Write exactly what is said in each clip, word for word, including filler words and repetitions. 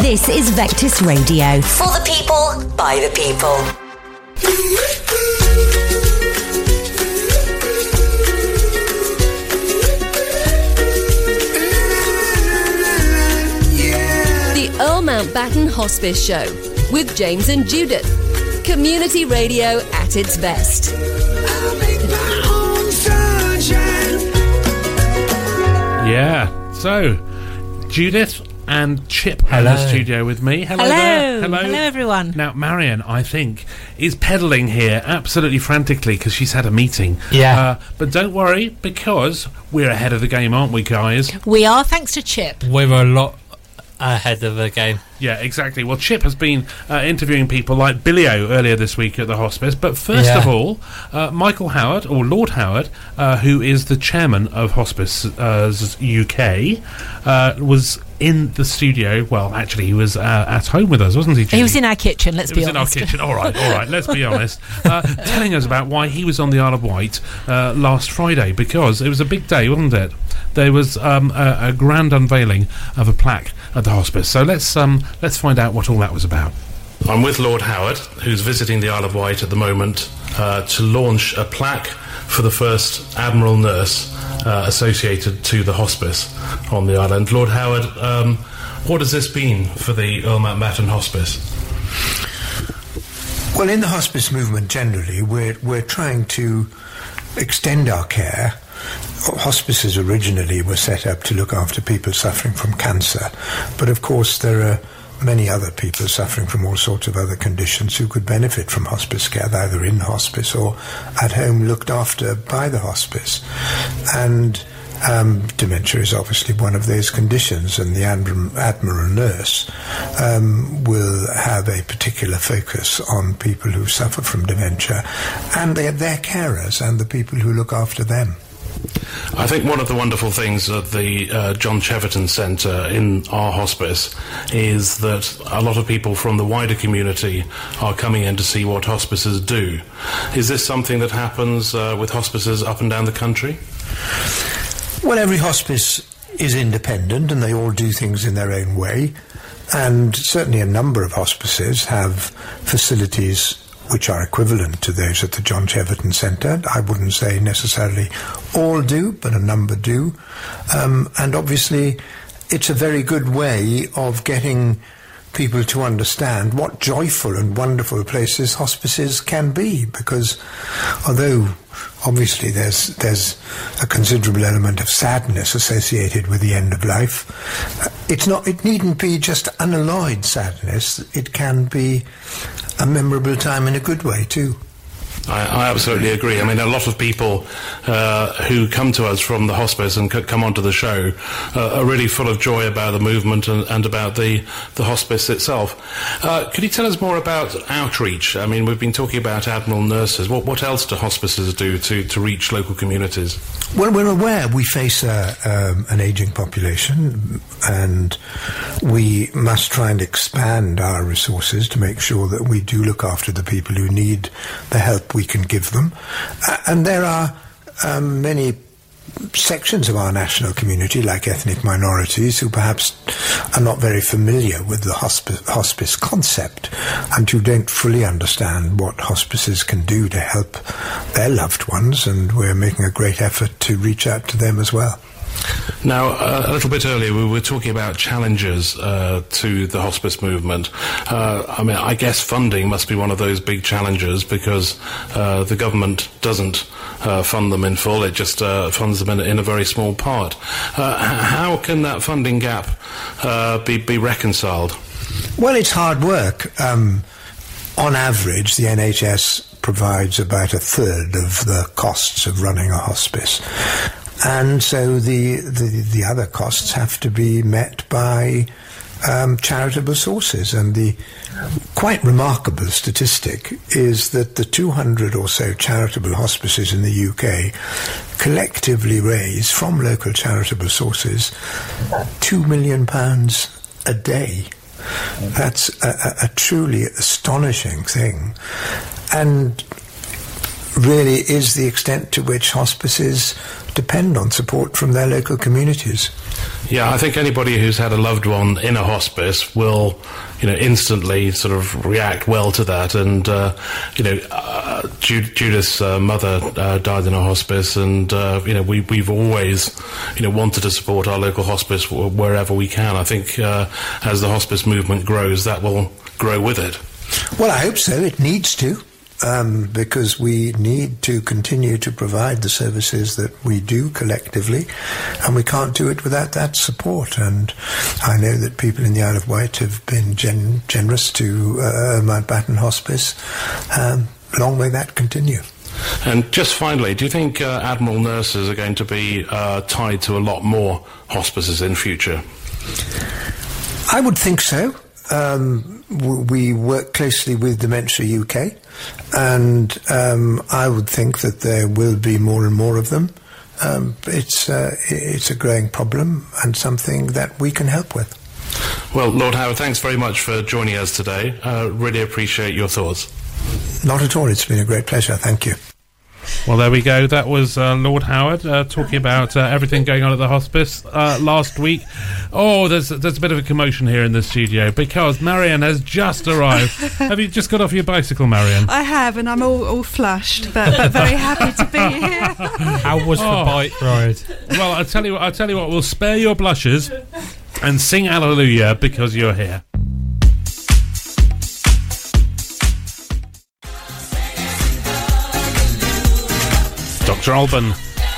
This is Vectis Radio. For the people, by the people. The Earl Mountbatten Hospice Show with James and Judith. Community radio at its best. Yeah, so Judith and Chip Hello. in the studio with me. Hello, Hello. there. Hello. Hello, everyone. Now, Marion, I think, is pedalling here absolutely frantically because she's had a meeting. Yeah. Uh, but don't worry, because we're ahead of the game, aren't we, guys? We are, thanks to Chip. We're a lot ahead of the game. Yeah, exactly. Well, Chip has been uh, interviewing people like Billy-O earlier this week at the hospice. But first Yeah. of all, uh, Michael Howard, or Lord Howard, uh, who is the chairman of Hospice uh, U K, uh, was in the studio. Well, actually, he was uh, at home with us, wasn't he, Judy? He was in our kitchen, let's It be was honest. in our kitchen. All right, all right. Let's be honest. Uh, telling us about why he was on the Isle of Wight uh, last Friday, because it was a big day, wasn't it? There was um, a, a grand unveiling of a plaque at the hospice. So let's um, let's find out what all that was about. I'm with Lord Howard, who's visiting the Isle of Wight at the moment uh, to launch a plaque for the first Admiral nurse uh, associated to the hospice on the island. Lord Howard, um, what has this been for the Earl Mountbatten Hospice? Well, in the hospice movement generally, we're we're trying to extend our care. Hospices originally were set up to look after people suffering from cancer, but of course there are many other people suffering from all sorts of other conditions who could benefit from hospice care, either in hospice or at home looked after by the hospice. And Um, dementia is obviously one of those conditions, and the Admiral, Admiral nurse um, will have a particular focus on people who suffer from dementia and their, their carers and the people who look after them. I think one of the wonderful things at the uh, John Cheverton Centre in our hospice is that a lot of people from the wider community are coming in to see what hospices do. Is this something that happens uh, with hospices up and down the country? Well, every hospice is independent and they all do things in their own way, and certainly a number of hospices have facilities which are equivalent to those at the John Cheverton Centre. I wouldn't say necessarily all do, but a number do. Um, and obviously it's a very good way of getting people to understand what joyful and wonderful places hospices can be, because although obviously there's there's a considerable element of sadness associated with the end of life, it's not it needn't be just unalloyed sadness. It can be a memorable time in a good way too. I, I absolutely agree. I mean, a lot of people uh, who come to us from the hospice and c- come onto the show uh, are really full of joy about the movement and, and about the, the hospice itself. Uh, could you tell us more about outreach? I mean, we've been talking about Admiral nurses. What, what else do hospices do to, to reach local communities? Well, we're aware we face a, um, an ageing population, and we must try and expand our resources to make sure that we do look after the people who need the help we can give them. Uh, and there are um, many sections of our national community, like ethnic minorities, who perhaps are not very familiar with the hospi- hospice concept and who don't fully understand what hospices can do to help their loved ones, and we're making a great effort to reach out to them as well. Now, uh, a little bit earlier, we were talking about challenges uh, to the hospice movement. Uh, I mean, I guess funding must be one of those big challenges, because uh, the government doesn't uh, fund them in full. It just uh, funds them in, in a very small part. Uh, how can that funding gap uh, be, be reconciled? Well, it's hard work. Um, on average, the N H S provides about a third of the costs of running a hospice. And so the, the the other costs have to be met by um, charitable sources. And the quite remarkable statistic is that the two hundred or so charitable hospices in the U K collectively raise from local charitable sources two million pounds a day. That's a, a, a truly astonishing thing, and really is the extent to which hospices depend on support from their local communities. Yeah, I think anybody who's had a loved one in a hospice will, you know, instantly sort of react well to that. And, uh, you know, uh, Ju- Judith's uh, mother uh, died in a hospice, and, uh, you know, we, we've always, you know, wanted to support our local hospice w- wherever we can. I think uh, as the hospice movement grows, that will grow with it. Well, I hope so. It needs to. Um, because we need to continue to provide the services that we do collectively, and we can't do it without that support. And I know that people in the Isle of Wight have been gen- generous to uh, Mountbatten Hospice. Um, long may that continue. And just finally, do you think uh, Admiral nurses are going to be uh, tied to a lot more hospices in future? I would think so. Um, w- we work closely with Dementia U K, and um, I would think that there will be more and more of them. Um, it's uh, it's a growing problem and something that we can help with. Well, Lord Howard, thanks very much for joining us today. Uh, really appreciate your thoughts. Not at all. It's been a great pleasure. Thank you. Well, there we go. That was uh, Lord Howard uh, talking about uh, everything going on at the hospice uh, last week. Oh, there's there's a bit of a commotion here in the studio because Marianne has just arrived. Have you just got off your bicycle, Marianne? I have, and I'm all, all flushed, but, but very happy to be here. How was Oh. the bike ride? Well, I'll tell you what. I'll tell you what. We'll spare your blushes and sing Hallelujah because you're here. Doctor Alban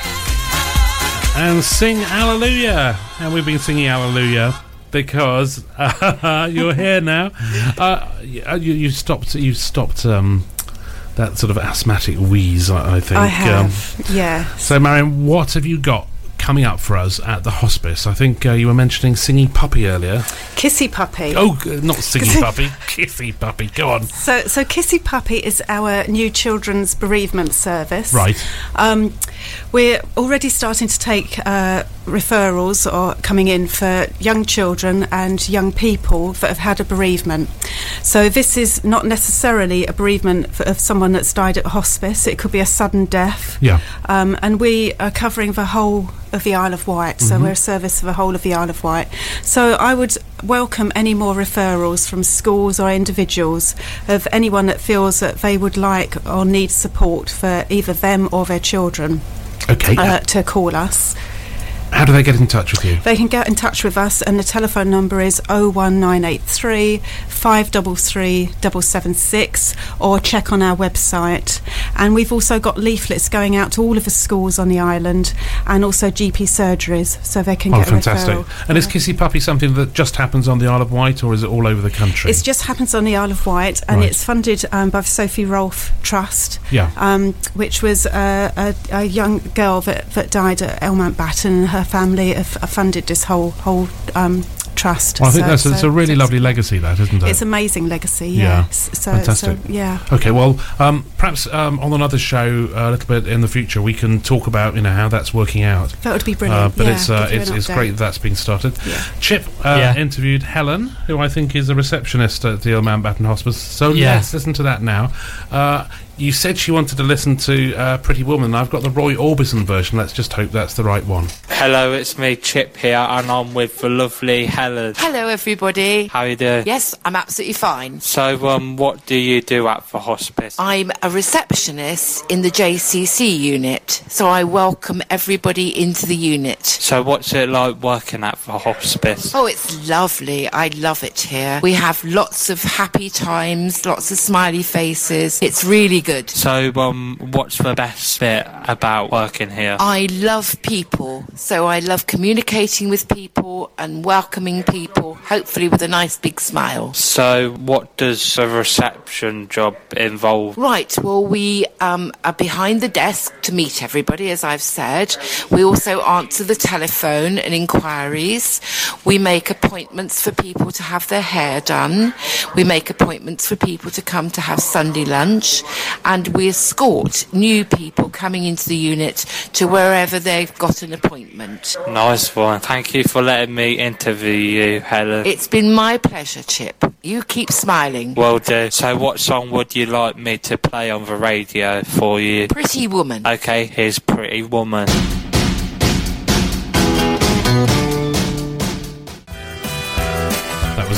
and sing Hallelujah, and we've been singing Hallelujah because uh, you're here now. Uh, you, you stopped. You stopped um, that sort of asthmatic wheeze. I, I think. I have, Um, yeah. so, Marion, what have you got coming up for us at the hospice? I think uh, you were mentioning Singing Puppy earlier. Kissy Puppy. Oh, g- not Singing Puppy, Kissy Puppy. Go on. So, so Kissy Puppy is our new children's bereavement service. Right. Um, we're already starting to take uh, referrals or coming in for young children and young people that have had a bereavement. So this is not necessarily a bereavement for, of someone that's died at hospice. It could be a sudden death. Yeah. Um, and we are covering the whole of the Isle of Wight, so Mm-hmm. we're a service for the whole of the Isle of Wight. So I would welcome any more referrals from schools or individuals of anyone that feels that they would like or need support for either them or their children Okay. uh, to call us. How do they get in touch with you? They can get in touch with us, and the telephone number is oh one nine eight three, five three three, seven seven six, or check on our website. And we've also got leaflets going out to all of the schools on the island, and also G P surgeries, so they can Oh, get a fantastic. referral. And is Kissy Puppy something that just happens on the Isle of Wight, or is it all over the country? It just happens on the Isle of Wight, and Right. it's funded um, by the Sophie Rolfe Trust, Yeah. um, which was uh, a, a young girl that, that died at El Mountbatten, and her family have, have funded this whole whole um, trust. Well, I think So- that's it's so a really it's- lovely legacy, that, isn't it? It's amazing legacy, Yeah. yes. So, Fantastic. So, yeah. Okay, well, um, perhaps um, on another show uh, a little bit in the future, we can talk about you know how that's working out. That would be brilliant. Uh, but yeah, it's uh, give you it's, an it's update. great that that's been started. Yeah. Chip uh, Yeah. interviewed Helen, who I think is a receptionist at the Old Mountbatten Hospice. So Yeah. let's listen to that now. Uh, you said she wanted to listen to uh, Pretty Woman. I've got the Roy Orbison version. Let's just hope that's the right one. Hello, it's me, Chip here, and I'm with the lovely Helen. Hello, everybody. How you doing? Yes, I'm absolutely fine. So, um, what do you do at the hospice? I'm a receptionist in the J C C unit, so I welcome everybody into the unit. So, what's it like working at the hospice? Oh, it's lovely. I love it here. We have lots of happy times, lots of smiley faces. It's really good. So, um, what's the best bit about working here? I love people, so I love communicating with people and welcoming people, hopefully with a nice big smile. So, what does a reception job involve? Right, well, we um, are behind the desk to meet everybody, as I've said. We also answer the telephone and inquiries. We make appointments for people to have their hair done. We make appointments for people to come to have Sunday lunch. And we escort new people coming into the unit to wherever they've got an appointment. Nice one. Thank you for letting me interview you, Helen. It's been my pleasure, Chip. You keep smiling. Will do. So, what song would you like me to play on the radio for you? Pretty Woman. Okay, here's Pretty Woman.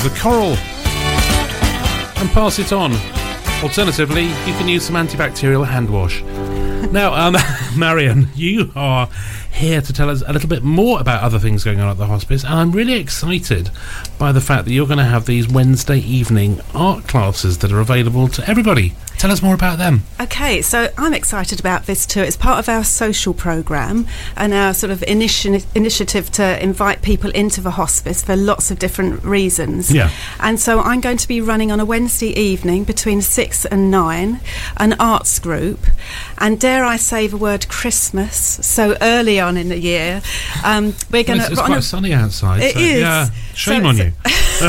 the coral and pass it on. Alternatively, you can use some antibacterial hand wash. Now, um, Marion, you are here to tell us a little bit more about other things going on at the hospice, and I'm really excited by the fact that you're going to have these Wednesday evening art classes that are available to everybody. Tell us more about them. Okay, so I'm excited about this too. It's part of our social programme and our sort of initi- initiative to invite people into the hospice for lots of different reasons. Yeah. And so I'm going to be running on a Wednesday evening between six and nine an arts group. And dare I say the word Christmas so early on in the year. Um, we're going well, to. It's, it's quite sunny outside. It so, is. Yeah. Shame so, on you.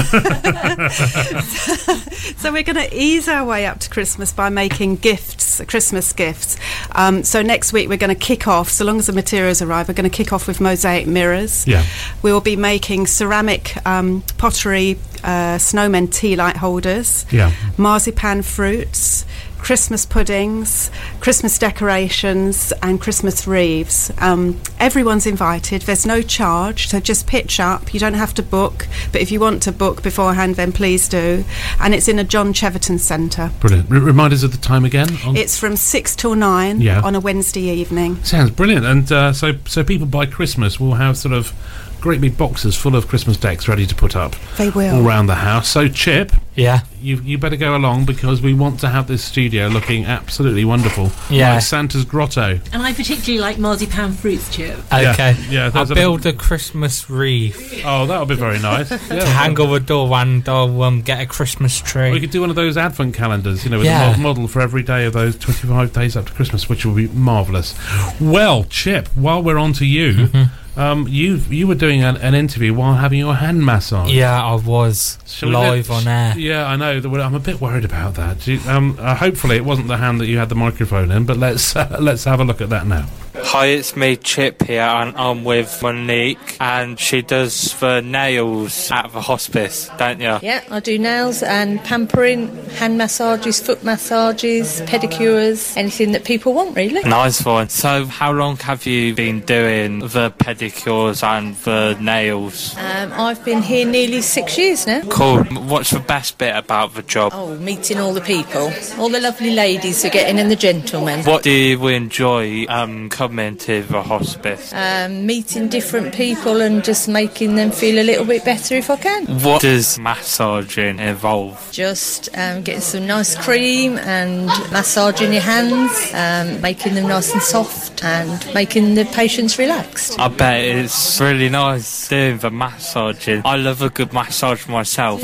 So we're going to ease our way up to Christmas by making gifts, Christmas gifts. Um, so next week we're going to kick off, so long as the materials arrive, we're going to kick off with mosaic mirrors. Yeah. We will be making ceramic um, pottery uh, snowmen tea light holders. Yeah. Marzipan fruits, Christmas puddings, Christmas decorations and Christmas wreaths. Um, everyone's invited. There's no charge, so just pitch up. You don't have to book, but if you want to book beforehand, then please do. And it's in a John Cheverton Centre. Brilliant. R- remind us of the time again. On It's from six till nine Yeah. on a Wednesday evening. Sounds brilliant. And uh, so, so people by Christmas will have sort of great big boxes full of Christmas decks ready to put up They will. all around the house. So, Chip, Yeah. you you better go along because we want to have this studio looking absolutely wonderful. Yeah. Like Santa's grotto. And I particularly like marzipan fruits, Chip. Okay. Yeah, I'll there's a- build a Christmas wreath Oh, that'll be very nice. to Yeah. hang over the door, and I'll um, get a Christmas tree. We could do one of those advent calendars, you know, with Yeah. a mod- model for every day of those twenty-five days up to Christmas, which will be marvellous. Well, Chip, while we're on to you, Mm-hmm. um, you you were doing an, an interview while having your hand massage. Yeah, I was Shall we live let- on air. Yeah, I know. that we're- I'm a bit worried about that. Do you, um, uh, hopefully, it wasn't the hand that you had the microphone in, but let's uh, let's have a look at that now. Hi, it's me, Chip, here, and I'm with Monique, and she does the nails at the hospice, don't you? Yeah, I do nails and pampering, hand massages, foot massages, pedicures, anything that people want, really. Nice one. So, how long have you been doing the pedicures and the nails? Um, I've been here nearly six years now. Cool. What's the best bit about the job? Oh, meeting all the people, all the lovely ladies who get in and the gentlemen. What do you enjoy um, coming to the hospice? Um, meeting different people and just making them feel a little bit better if I can. What does massaging involve? Just um, getting some nice cream and massaging your hands, um, making them nice and soft and making the patients relaxed. I bet it's really nice doing the massaging. I love a good massage myself.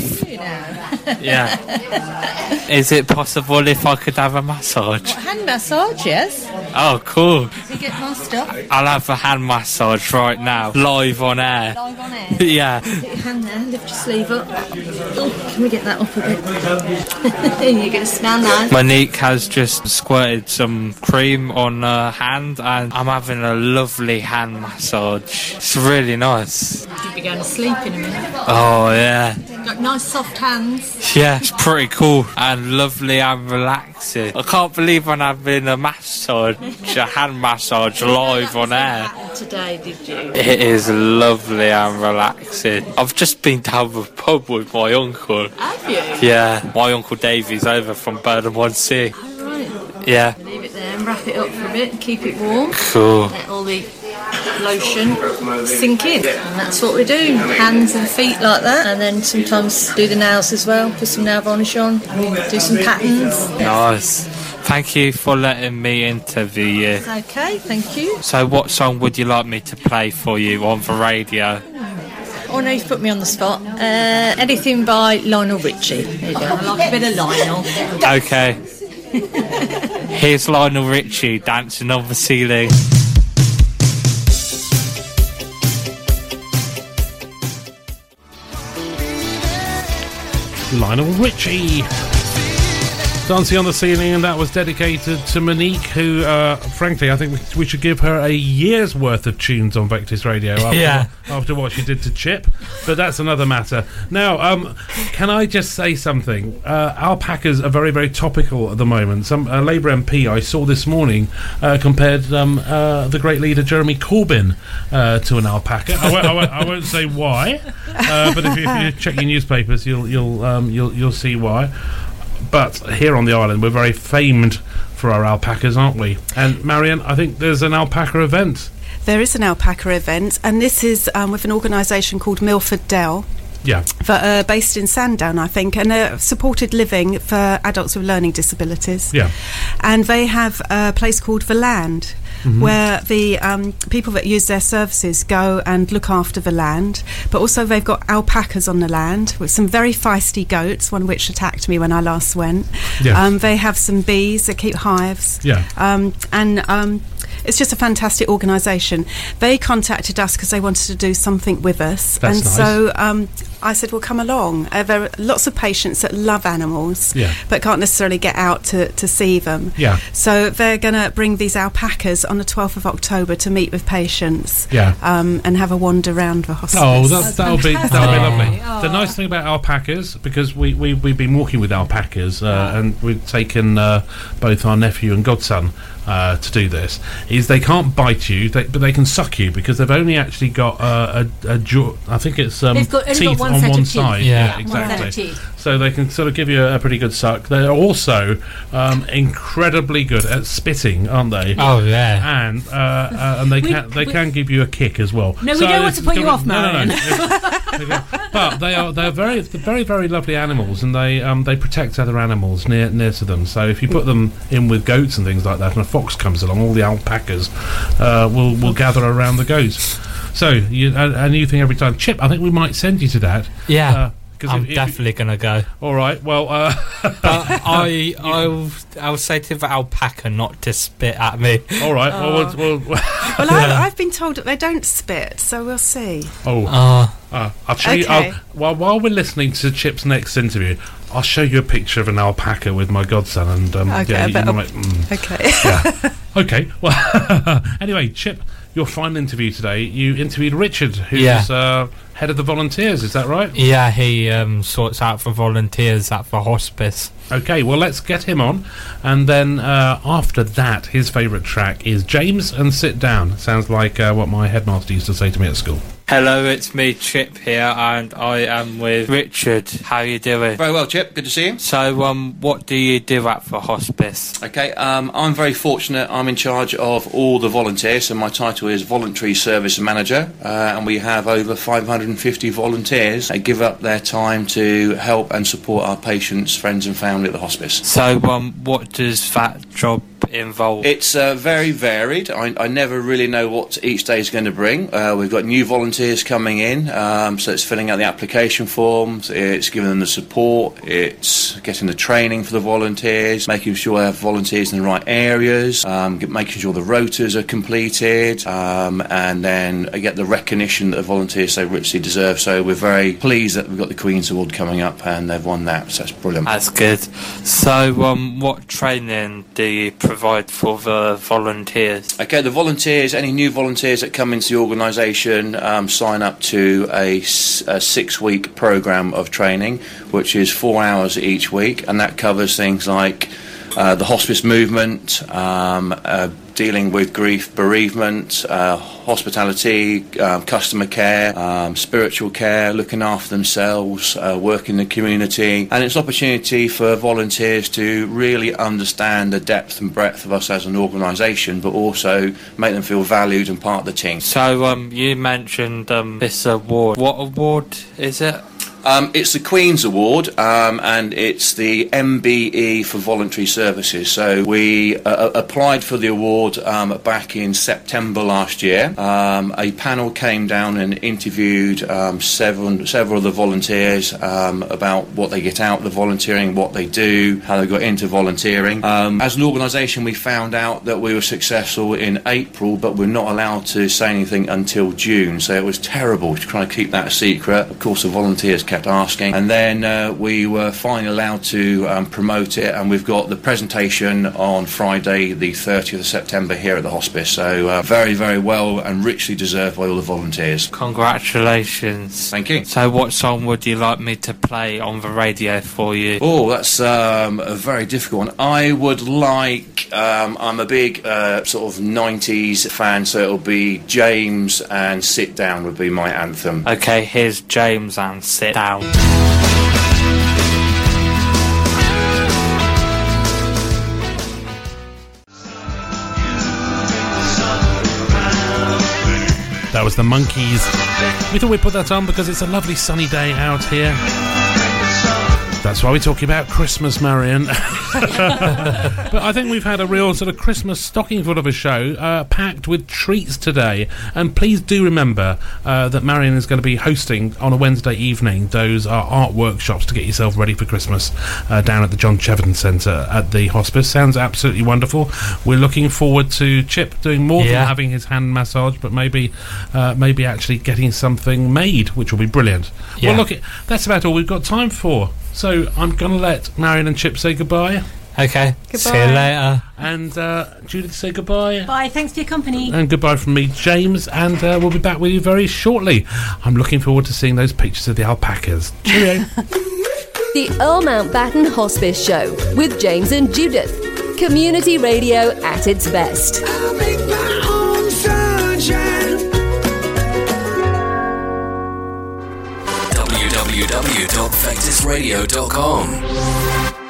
Yeah. Is it possible if I could have a massage? Hand massage, yes. Oh, cool. You get my stuff. I'll have a hand massage right now, live on air. Live on air. Yeah. Put your hand there, lift your sleeve up. Oh, can we get that up a bit? You're going to smell nice. Monique has just squirted some cream on her hand, and I'm having a lovely hand massage. It's really nice. You'll be going to sleep in a minute. Oh, yeah. Got nice soft hands. Yeah, it's pretty cool and lovely and relaxing. I can't believe I'm having a massage, a hand massage live on air. Today, did you? It is lovely and relaxing. I've just been down the pub with my uncle. Have you? Yeah, my uncle Davey's over from Burnham-on-Sea. Oh, right. Yeah. Leave it there and wrap it up for a bit and keep it warm. Cool. Let all the lotion sink in. And that's what we do. Hands and feet like that. And then sometimes do the nails as well. Put some nail varnish on. Do some patterns. Nice. Thank you for letting me interview you. It's okay, thank you. So what song would you like me to play for you on the radio? Oh no, you've put me on the spot. Uh, anything by Lionel Richie. There you go. I like a bit of Lionel. Okay. Here's Lionel Richie dancing on the ceiling. Lionel Richie. Dancing on the Ceiling, and that was dedicated to Monique, who, uh, frankly, I think we, we should give her a year's worth of tunes on Vectis Radio after, Yeah. after what she did to Chip, but that's another matter. Now, um, can I just say something? Uh, alpacas are very, very topical at the moment. Some uh, Labour M P I saw this morning uh, compared um, uh, the great leader Jeremy Corbyn uh, to an alpaca. I won't, I won't, I won't say why, uh, but if you, if you check your newspapers, you'll you'll um, you'll you'll see why. But here on the island, we're very famed for our alpacas, aren't we? And Marion, I think there's an alpaca event. There is an alpaca event, and this is um, with an organisation called Milford Dell. Yeah. For, uh, based in Sandown, I think, and uh, supported living for adults with learning disabilities. Yeah. And they have a place called The Land, mm-hmm. where the um, people that use their services go and look after the land, but also they've got alpacas on the land with some very feisty goats, one of which attacked me when I last went. Yeah. Um, they have some bees, they keep hives. Yeah. Um, and um, it's just a fantastic organisation. They contacted us because they wanted to do something with us. That's and nice. so um, I said, well, come along. Uh, there are lots of patients that love animals, Yeah. but can't necessarily get out to, to see them. Yeah. So they're going to bring these alpacas on the twelfth of October to meet with patients, Yeah. um, and have a wander around the hospice. Oh, that, that'll be that'll be lovely. Oh. The nice thing about alpacas, because we, we, we've been walking with alpacas, uh, and we've taken uh, both our nephew and godson uh, to do this, is they can't bite you, they, but they can suck you, because they've only actually got uh, a, a jaw, I think it's um, They've got- only teeth got one on set one of teeth. side. Yeah. One set of exactly. teeth. So they can sort of give you a, a pretty good suck. They're also um, incredibly good at spitting, aren't they? Oh, yeah. And uh, uh, and they We- can they we- can give you a kick as well. No, we So don't want to put you it's- off, no, no, no. Marion. It's- but they are they're very they're very very lovely animals, and they um, they protect other animals near near to them. So if you put them in with goats and things like that, and a fox comes along, all the alpacas uh, will will gather around the goats. So you, a, a new thing every time. Chip, I think we might send you to that. Yeah. Uh, 'cause I'm if- if- definitely going to go. all right. Well, uh, But I, I'll, I'll say to the alpaca not to spit at me. all right. Well, we'll, we'll, Well, I, I've been told that they don't spit, so we'll see. oh, Uh, uh, I'll show you. Okay. I'll, while while we're listening to Chip's next interview, I'll show you a picture of an alpaca with my godson, and um, Okay, yeah, I you bet I'll- might. Mm, Okay. yeah. Okay. Well, anyway, Chip, your final interview today. You interviewed Richard, who's Yeah. uh, head of the volunteers. Is that right? yeah, he um, sorts out for volunteers at the hospice. Okay. Well, let's get him on, and then uh, after that, his favourite track is James and Sit Down. Sounds like uh, what my headmaster used to say to me at school. Hello, it's me, Chip here, and I am with Richard. How you doing? Very well, Chip. Good to see you. So, um, what do you do at the hospice? Okay, um, I'm very fortunate. I'm in charge of all the volunteers, so my title is Voluntary Service Manager, uh, and we have over five hundred fifty volunteers that give up their time to help and support our patients, friends and family at the hospice. So, um, what does that job involve? It's uh, very varied. I, I never really know what each day is going to bring. Uh, we've got new volunteers coming in, um, so it's filling out the application forms, it's giving them the support, it's getting the training for the volunteers, making sure they have volunteers in the right areas, um, get, making sure the rotas are completed, um, and then I get the recognition that the volunteers so richly deserve. So we're very pleased that we've got the Queen's Award coming up and they've won that, so that's brilliant. That's good. So, um, what training do you provide for the volunteers? Okay, the volunteers, any new volunteers that come into the organisation um, sign up to a, s- a six-week programme of training, which is four hours each week, and that covers things like uh, the hospice movement, um, uh, dealing with grief, bereavement, uh, hospitality, uh, customer care, um, spiritual care, looking after themselves, uh, work in the community, and it's an opportunity for volunteers to really understand the depth and breadth of us as an organisation, but also make them feel valued and part of the team. So, um, you mentioned um, this award. What award is it? Um, it's the Queen's Award, um, and it's the M B E for voluntary services. So we uh, applied for the award um, back in September last year. Um, a panel came down and interviewed um, several, several of the volunteers um, about what they get out of the volunteering, what they do, how they got into volunteering. Um, as an organisation, we found out that we were successful in April, but we're not allowed to say anything until June. So it was terrible to try to keep that a secret. Of course, the volunteers came kept asking. And then uh, we were finally allowed to um, promote it, and we've got the presentation on Friday, the thirtieth of September, here at the hospice. So uh, very, very well and richly deserved by all the volunteers. Congratulations. Thank you. So what song would you like me to play on the radio for you? Oh, that's um, a very difficult one. I would like, um, I'm a big uh, sort of nineties fan, so it'll be James and Sit Down would be my anthem. Okay, here's James and Sit Down. That was the Monkees. We thought we'd put that on because it's a lovely sunny day out here. That's why we're talking about Christmas, Marion. But I think we've had a real sort of Christmas stocking full of a show, uh, packed with treats today. And please do remember uh, that Marion is going to be hosting on a Wednesday evening those uh, art workshops to get yourself ready for Christmas uh, down at the John Cheverton Centre at the hospice. Sounds absolutely wonderful. We're looking forward to Chip doing more Yeah. than having his hand massaged, but maybe uh, maybe actually getting something made, which will be brilliant. Yeah. Well, look, that's about all we've got time for. So I'm going to let Marion and Chip say goodbye. Okay. Goodbye. See you later. And uh, Judith, say goodbye. Bye, thanks for your company. And goodbye from me, James. And uh, we'll be back with you very shortly. I'm looking forward to seeing those pictures of the alpacas. Cheerio. The Earl Mountbatten Hospice Show with James and Judith. Community radio at its best. I'll make my own sunshine. w w w dot vectis radio dot com